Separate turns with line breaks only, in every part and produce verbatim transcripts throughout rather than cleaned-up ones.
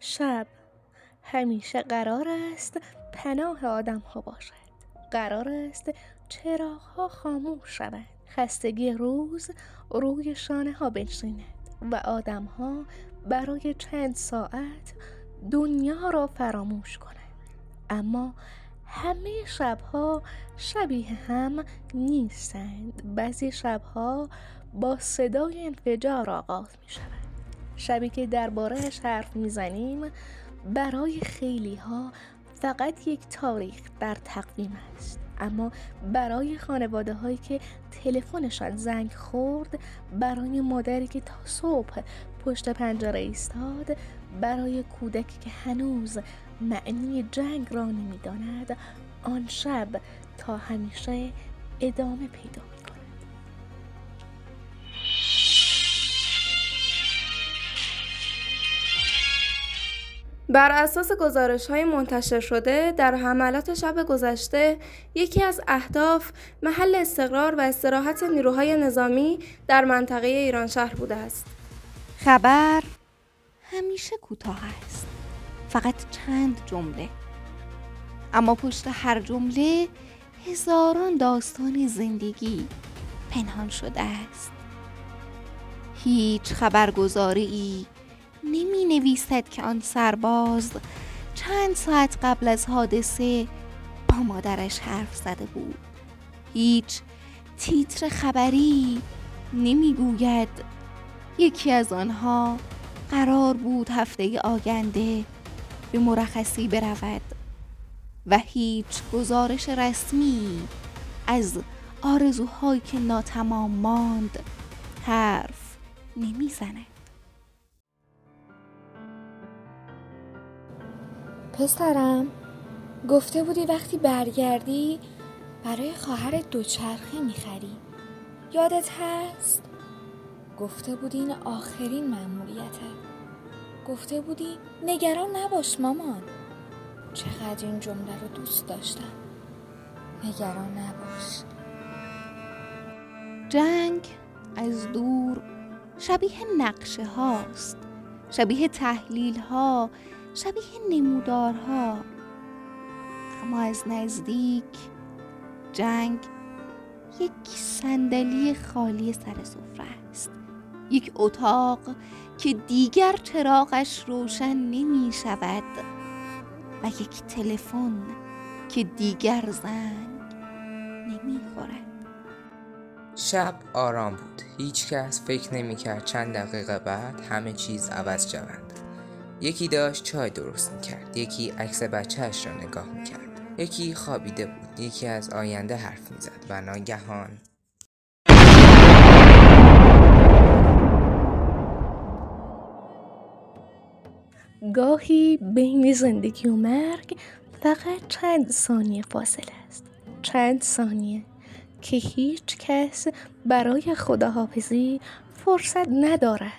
شب همیشه قرار است پناه آدم ها باشد. قرار است چراغ ها خاموش شود، خستگی روز روی شانه ها بنشیند و آدم ها برای چند ساعت دنیا را فراموش کنند. اما همه شبها شبیه هم نیستند. بعضی شبها با صدای انفجار آغاز می شود. شبی که درباره‌اش حرف میزنیم برای خیلی ها فقط یک تاریخ در تقویم است، اما برای خانواده هایی که تلفنشان زنگ خورد، برای مادری که تا صبح پشت پنجره ایستاد، برای کودکی که هنوز معنی جنگ را نمیداند، آن شب تا همیشه ادامه پیدا می‌کند.
بر اساس گزارش‌های منتشر شده در حملات شب گذشته، یکی از اهداف محل استقرار و استراحت نیروهای نظامی در منطقه ایرانشهر بوده است.
خبر همیشه کوتاه است، فقط چند جمله، اما پشت هر جمله هزاران داستان زندگی پنهان شده است. هیچ خبرگزاری نمی نویسد که آن سرباز چند ساعت قبل از حادثه با مادرش حرف زده بود. هیچ تیتر خبری نمی گوید یکی از آنها قرار بود هفته آینده به مرخصی برود و هیچ گزارش رسمی از آرزوهایی که ناتمام ماند حرف نمی زند.
پسرم، گفته بودی وقتی برگردی برای خواهرت دوچرخه میخری. یادت هست؟ گفته بودی این آخرین مأموریته. گفته بودی نگران نباش مامان. چقدر این جمله رو دوست داشتم. نگران نباش.
جنگ از دور شبیه نقشه هاست، شبیه تحلیل ها، شبیه نمودارها، اما از نزدیک جنگ یک صندلی خالی سر سفره است، یک اتاق که دیگر چراغش روشن نمی شود و یک تلفن که دیگر زنگ نمی خورد.
شب آرام بود. هیچ کس فکر نمی کرد چند دقیقه بعد همه چیز عوض شود. یکی داشت چای درست می کرد، یکی عکس بچه‌اش را نگاه می کرد، یکی خوابیده بود، یکی از آینده حرف می زد و ناگهان
گاهی بین زندگی و مرگ فقط چند ثانیه فاصله است، چند ثانیه که هیچ کس برای خداحافظی فرصت ندارد.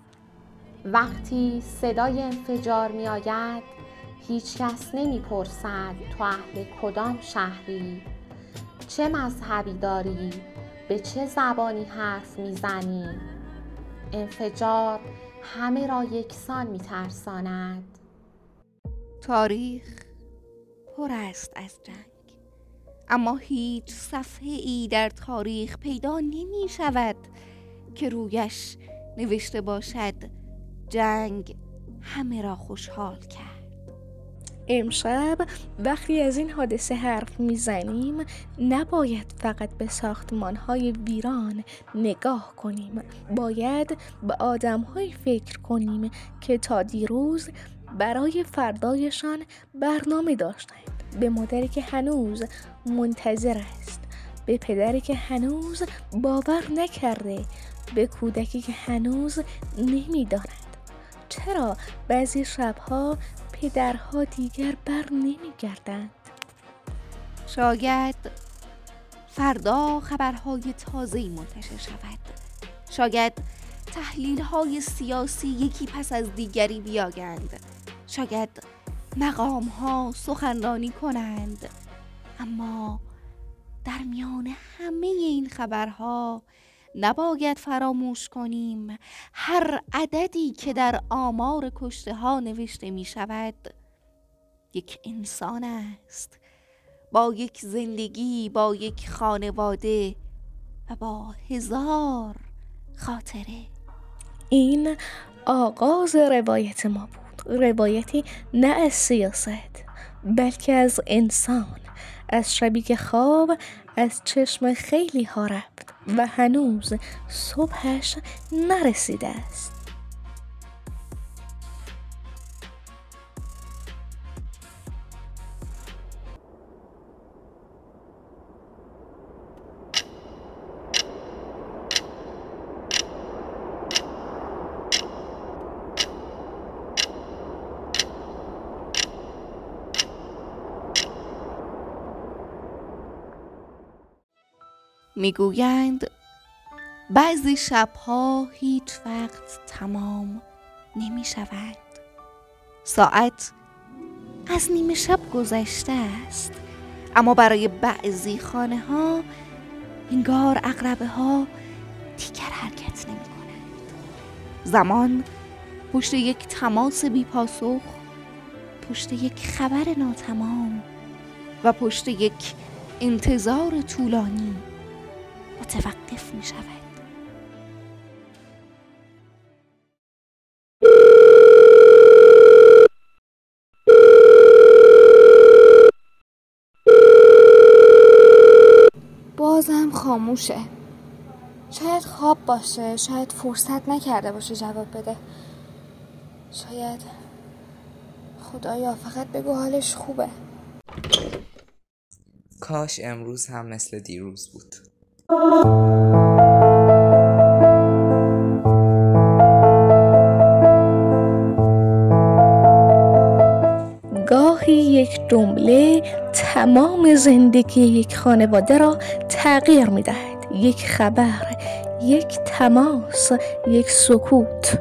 وقتی صدای انفجار می آید، هیچ کس نمی پرسد تو اهل کدام شهری، چه مذهبی داری، به چه زبانی حرف می زنی. انفجار همه را یکسان می ترساند.
تاریخ پر است از جنگ، اما هیچ صفحه ای در تاریخ پیدا نمی شود که رویش نوشته باشد جنگ همه را خوشحال کرد.
امشب وقتی از این حادثه حرف میزنیم نباید فقط به ساختمان‌های ویران نگاه کنیم، باید به آدم‌های فکر کنیم که تا دیروز برای فردایشان برنامه داشتند، به مادری که هنوز منتظر است، به پدری که هنوز باور نکرده، به کودکی که هنوز نمی‌داند چرا بعضی شب‌ها پدرها دیگر بر نمیگردند.
شاید فردا خبرهای تازه‌ای منتشر شود، شاید تحلیل‌های سیاسی یکی پس از دیگری بیایند، شاید مقام‌ها سخنرانی کنند، اما در میان همه این خبرها نباید فراموش کنیم هر عددی که در آمار کشته ها نوشته می شود یک انسان است، با یک زندگی، با یک خانواده و با هزار خاطره.
این آغاز روایت ما بود، روایتی نه از سیاست بلکه از انسان، از شبی که خواب از چشم خیلی ها رفت و هنوز صبحش نرسیده است.
میگویند بعضی شبها هیچ وقت تمام نمی شوند. ساعت از نیمه شب گذشته است، اما برای بعضی خانه ها انگار عقربه ها دیگر حرکت نمی کنند. زمان پشت یک تماس بی پاسخ، پشت یک خبر ناتمام و پشت یک انتظار طولانی متوقف می شود.
بازم خاموشه. شاید خواب باشه، شاید فرصت نکرده باشه جواب بده، شاید خدایا فقط بگو حالش خوبه.
کاش امروز هم مثل دیروز بود.
گاهی یک جمله تمام زندگی یک خانواده را تغییر می دهد. یک خبر، یک تماس، یک سکوت.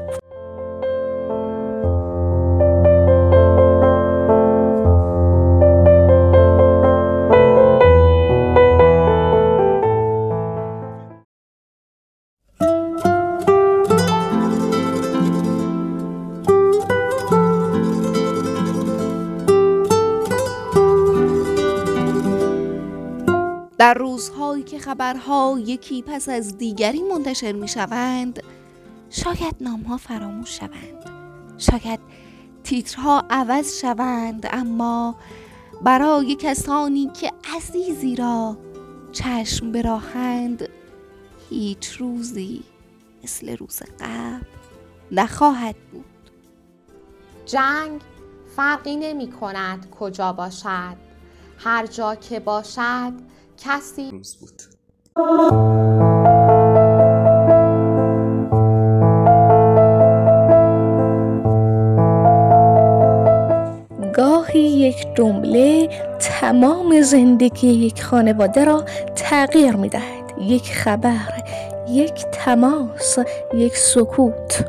در روزهایی که خبرها یکی پس از دیگری منتشر می شوند، شاید نامها فراموش شوند، شاید تیترها عوض شوند، اما برای کسانی که عزیزی را چشم براهند هیچ روزی مثل روز قبل نخواهد بود.
جنگ فرقی نمی کند کجا باشد، هر جا که باشد کسی
روز بود.
گاهی یک جمله تمام زندگی یک خانواده را تغییر می دهد. یک خبر، یک تماس، یک سکوت.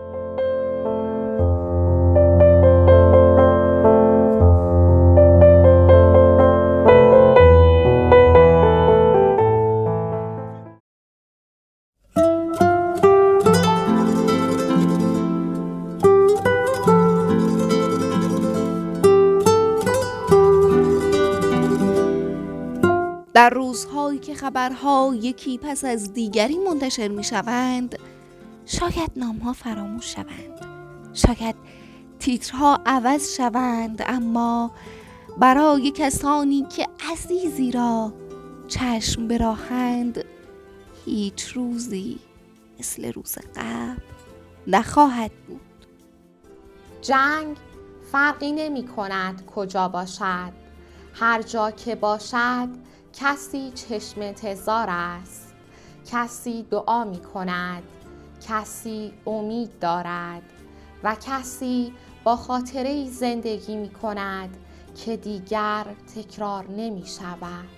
در روزهایی که خبرها یکی پس از دیگری منتشر می شوند، شاید نامها فراموش شوند، شاید تیترها عوض شوند، اما برای کسانی که عزیزی را چشم براهند هیچ روزی مثل روز قبل نخواهد بود.
جنگ فرقی نمی کند کجا باشد، هر جا که باشد کسی چشم انتظار است، کسی دعا می کند، کسی امید دارد و کسی با خاطره‌ای زندگی می کند که دیگر تکرار نمی شود.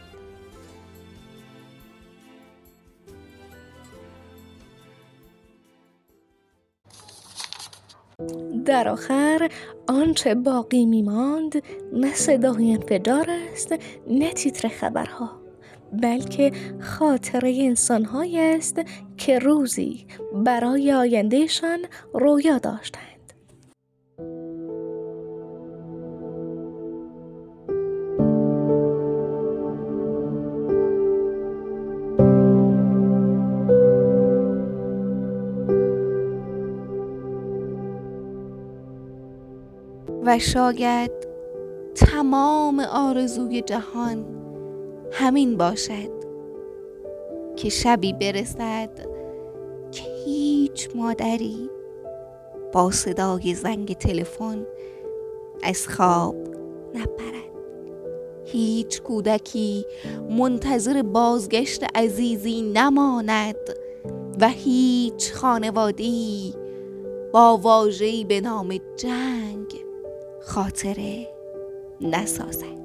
در آخر آنچه باقی می ماند نه صدای انفجار است، نه تیتر خبرها، بلکه خاطره انسان‌هایی است که روزی برای آیندهشان رویا داشتند.
و شاید تمام آرزوی جهان همین باشد که شبی برسد که هیچ مادری با صدای زنگ تلفن از خواب نپرد، هیچ کودکی منتظر بازگشت عزیزی نماند و هیچ خانواده‌ای با واژه‌ای به نام جنگ خاطره نسازد.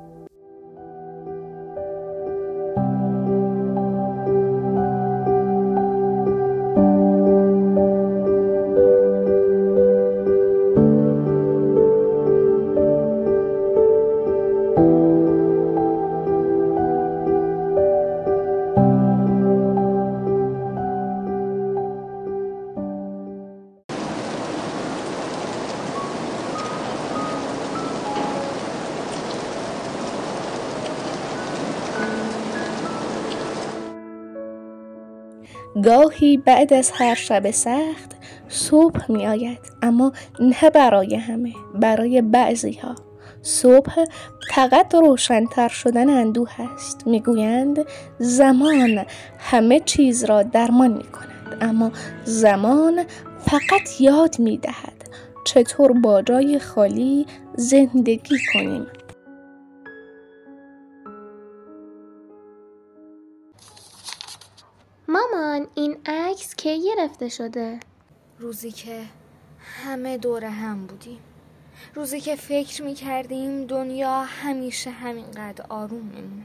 گاهی بعد از هر شب سخت صبح می آید، اما نه برای همه، برای بعضی ها. صبح فقط روشن‌تر شدن اندوه است. می گویند زمان همه چیز را درمان می کند، اما زمان فقط یاد می دهد چطور با جای خالی زندگی کنیم.
مامان، این عکس کی گرفته شده؟
روزی که همه دور هم بودیم، روزی که فکر میکردیم دنیا همیشه همینقدر آروم میمونه.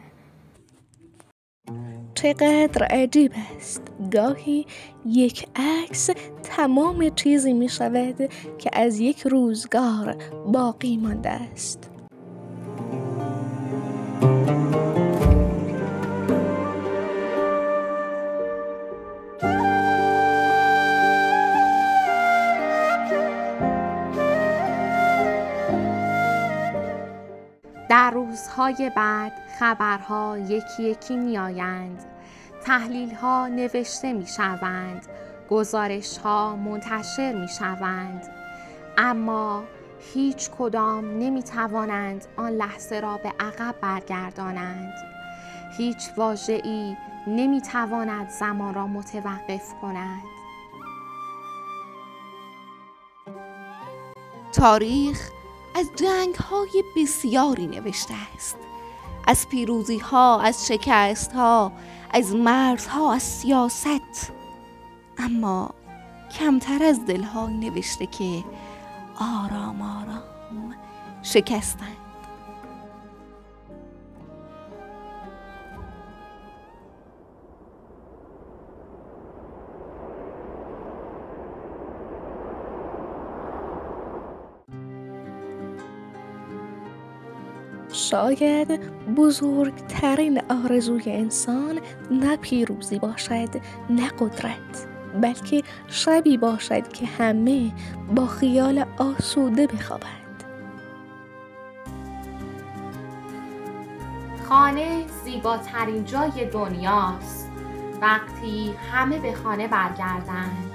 چقدر عجیب است، گاهی یک عکس تمام چیزی می شود که از یک روزگار باقی مانده است.
در روزهای بعد خبرها یکی یکی می آیند، تحلیل‌ها نوشته می شوند، گزارش‌ها منتشر می شوند، اما هیچ کدام نمی توانند آن لحظه را به عقب برگردانند. هیچ واژه‌ای نمی تواند زمان را متوقف کند.
تاریخ از جنگ‌های بسیاری نوشته است، از پیروزی‌ها، از شکست‌ها، از مرزها، از سیاست، اما کمتر از دل‌هایی نوشته که آرام آرام شکستند.
شاید بزرگترین آرزوی انسان نه پیروزی باشد، نه قدرت، بلکه شبی باشد که همه با خیال آسوده بخوابند.
خانه زیباترین جای دنیاست وقتی همه به خانه برگردند.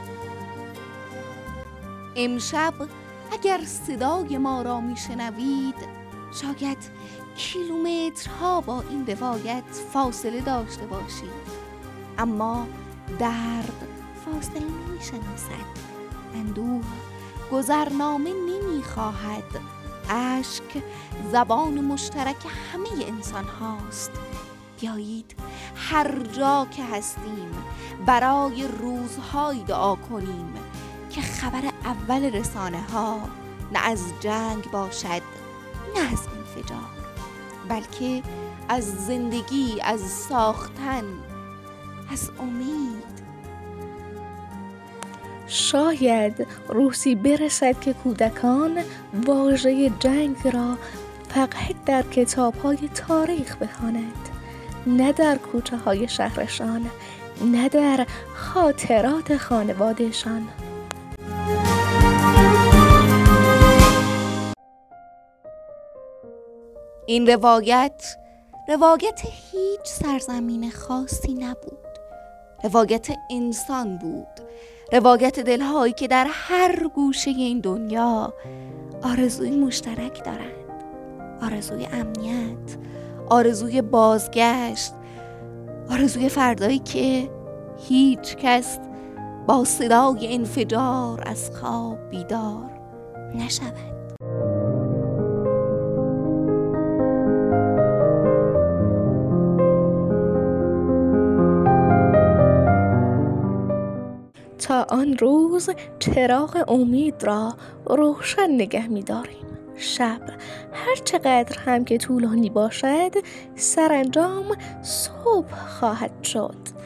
امشب اگر صدای ما را میشنوید، شاید کیلومترها با این روایت فاصله داشته باشید، اما درد فاصله نمی‌شناسد، اندوه گذرنامه نمی‌خواهد، اشک زبان مشترک همه انسان هاست. بیایید هر جا که هستیم برای روزهای دعا کنیم که خبر اول رسانه ها نه از جنگ باشد، نه از انفجار، بلکه از زندگی، از ساختن، از امید.
شاید روزی برسد که کودکان واژه جنگ را فقط در کتاب‌های تاریخ بخوانند، نه در کوچه های شهرشان، نه در خاطرات خانوادهشان.
این روایت روایت هیچ سرزمین خاصی نبود. روایت انسان بود. روایت دلهایی که در هر گوشه این دنیا آرزوی مشترک دارند. آرزوی امنیت، آرزوی بازگشت، آرزوی فردایی که هیچ کس با صدای انفجار از خواب بیدار نشود.
تا آن روز چراغ امید را روشن نگه می داریم. شب هر چقدر هم که طولانی باشد، سرانجام صبح خواهد شد.